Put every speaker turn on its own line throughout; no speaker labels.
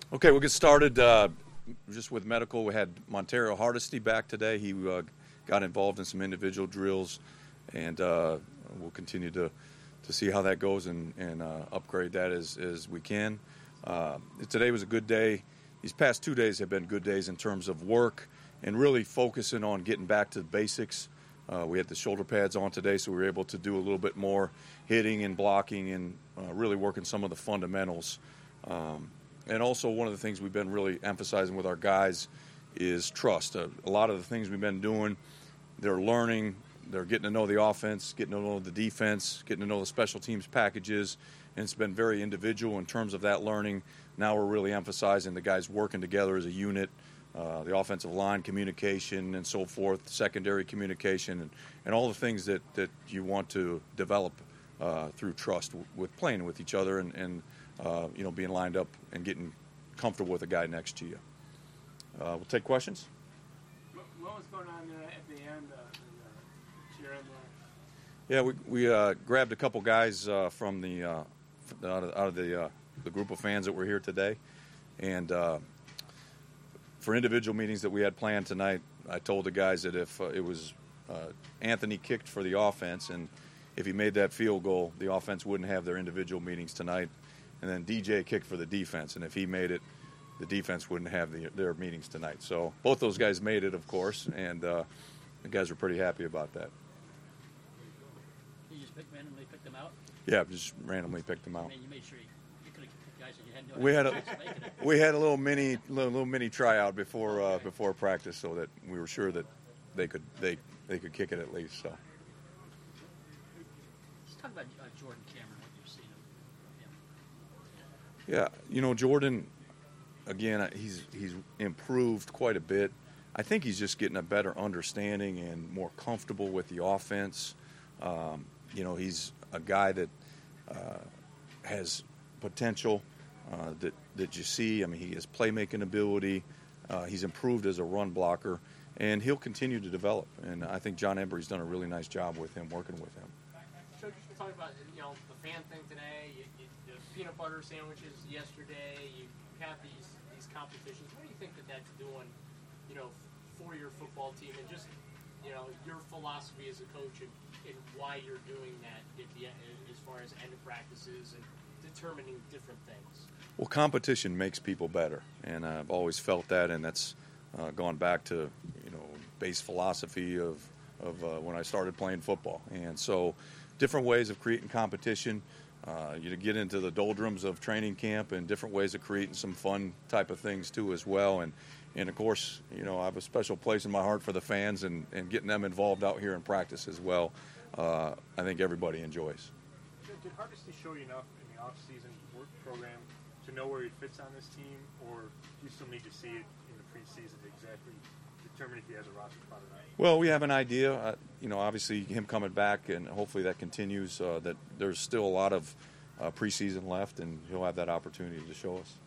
Okay, we'll get started just with medical. We had Montario Hardesty back today. He got involved in some individual drills, and we'll continue to see how that goes and upgrade that as we can. Today was a good day. These past 2 days have been good days in terms of work and really focusing on getting back to the basics. We had the shoulder pads on today, so we were able to do a little bit more hitting and blocking and really working some of the fundamentals. And also one of the things we've been really emphasizing with our guys is trust. A lot of the things we've been doing, they're learning, they're getting to know the offense, getting to know the defense, getting to know the special teams packages, and it's been very individual in terms of that learning. Now we're really emphasizing the guys working together as a unit, the offensive line communication and so forth, secondary communication, and all the things that you want to develop through trust with playing with each other and being lined up and getting comfortable with the guy next to you. We'll take questions.
What was going on at the end? Cheering
Yeah, we grabbed a couple guys from the out of the group of fans that were here today, and for individual meetings that we had planned tonight, I told the guys that if it was Anthony kicked for the offense, and if he made that field goal, the offense wouldn't have their individual meetings tonight. And then DJ kicked for the defense, and if he made it, the defense wouldn't have their meetings tonight. So both those guys made it, of course, and the guys were pretty happy about that.
You just randomly picked them out?
Yeah, just randomly picked them out.
I mean, you made sure you could have picked guys that you had no idea.
We had a little mini tryout before practice, so that we were sure that they could kick it at least. So.
Let's talk about Jordan Cameron. What you've seen of him.
Yeah, Jordan, again, he's improved quite a bit. I think he's just getting a better understanding and more comfortable with the offense. He's a guy that has potential that you see. I mean, he has playmaking ability. He's improved as a run blocker, and he'll continue to develop. And I think John Embry's done a really nice job with him, working with him.
So just talk about the fan thing today. The peanut butter sandwiches yesterday. You have these competitions. What do you think that's doing, for your football team and just your philosophy as a coach and why you're doing that as far as end of practices and determining different things?
Well, competition makes people better, and I've always felt that, and that's gone back to base philosophy of when I started playing football. And so different ways of creating competition. You get into the doldrums of training camp and different ways of creating some fun type of things too as well. And of course, I have a special place in my heart for the fans and getting them involved out here in practice as well. I think everybody enjoys.
Did Hardesty show you enough in the off-season work program to know where he fits on this team, or do you still need to see it in the preseason to exactly determine if he has a roster spot or not?
Well, we have an idea. Obviously him coming back, and hopefully that continues, that there's still a lot of preseason left, and he'll have that opportunity to show us.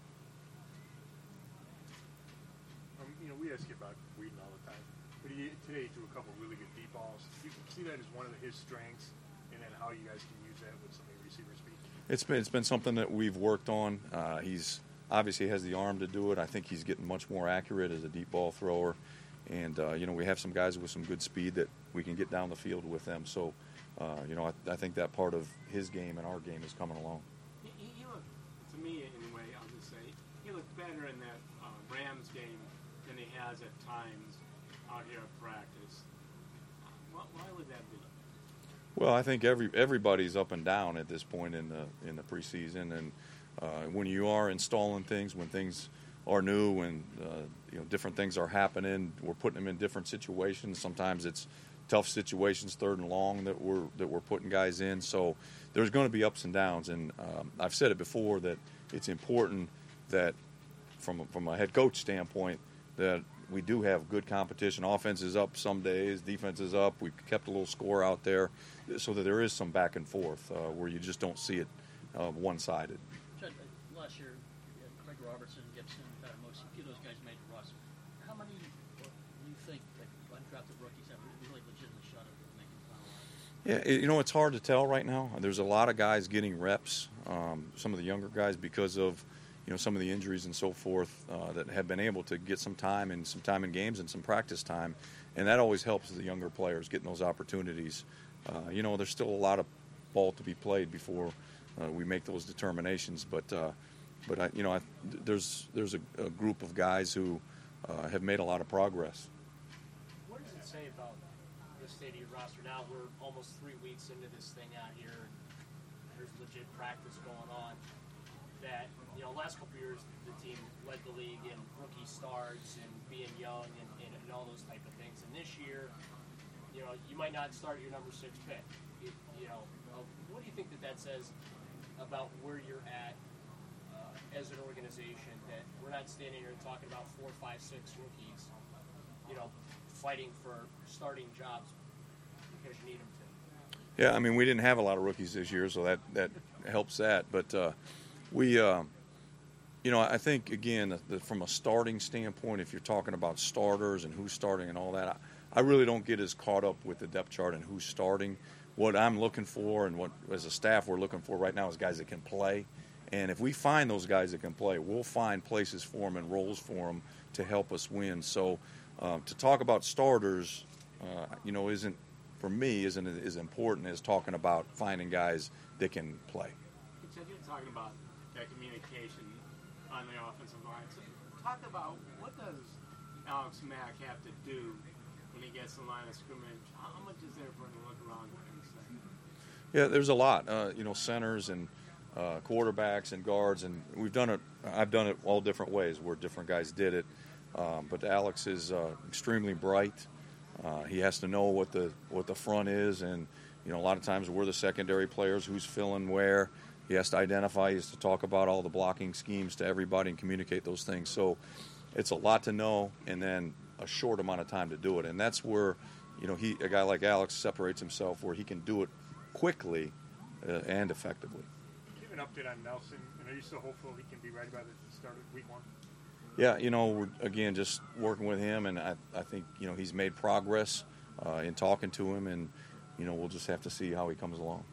We ask you about Whedon all the time, but today he threw a couple really good deep balls. You can see that as one of his strengths, and then how you guys can use that with some of the receiver speed.
It's been something that we've worked on. He's obviously has the arm to do it. I think he's getting much more accurate as a deep ball thrower. And, we have some guys with some good speed that we can get down the field with them. So, I think that part of his game and our game is coming along.
He looked, to me anyway, I'll just say, he looked better in that Rams game than he has at times out here at practice. Why would that be?
Well, I think everybody's up and down at this point in the preseason. And when you are installing things, when things are new and different things are happening, we're putting them in different situations. Sometimes it's tough situations, 3rd and long, that we're putting guys in. So there's going to be ups and downs, and I've said it before that it's important that from a head coach standpoint that we do have good competition. Offense is up some days, defense is up. We've kept a little score out there so that there is some back and forth where you just don't see it one-sided.
Last year, Craig Robertson, Gibson, Most a few of those guys made the roster. How many do you think that undrafted rookies have a really legitimate shot at making the final roster?
Yeah, it's hard to tell right now. There's a lot of guys getting reps. Some of the younger guys, because of some of the injuries and so forth that have been able to get some time in games and some practice time, and that always helps the younger players getting those opportunities. There's still a lot of ball to be played before we make those determinations, but there's a group of guys who have made a lot of progress.
What does it say about the state of your roster now? We're almost 3 weeks into this thing out here, and there's legit practice going on. That last couple of years the team led the league in rookie starts and being young and all those type of things. And this year, you might not start your number 6 pick. What do you think that says about where you're at as an organization? That we're not standing here talking about 4, 5, 6 rookies, fighting for starting jobs because you need them to.
Yeah, I mean, we didn't have a lot of rookies this year, so that helps that. But I think, again, from a starting standpoint, if you're talking about starters and who's starting and all that, I really don't get as caught up with the depth chart and who's starting. What I'm looking for and what, as a staff, we're looking for right now is guys that can play. And if we find those guys that can play, we'll find places for them and roles for them to help us win. So to talk about starters, isn't as important as talking about finding guys that can play.
You're talking about that communication on the offensive line. So talk about, what does Alex Mack have to do when he gets the line of scrimmage? How much is there for him to look around and say?
Yeah, there's a lot. Centers and quarterbacks and guards, and we've done it. I've done it all different ways where different guys did it. But Alex is extremely bright. He has to know what the front is, and a lot of times we're the secondary players, who's filling where. He has to identify. He has to talk about all the blocking schemes to everybody and communicate those things. So it's a lot to know, and then a short amount of time to do it. And that's where a guy like Alex separates himself, where he can do it quickly and effectively.
Give an update on Nelson, and are you still hopeful he can be ready by the start of week 1?
Yeah, we're, again, just working with him, and I think, he's made progress in talking to him, and, we'll just have to see how he comes along.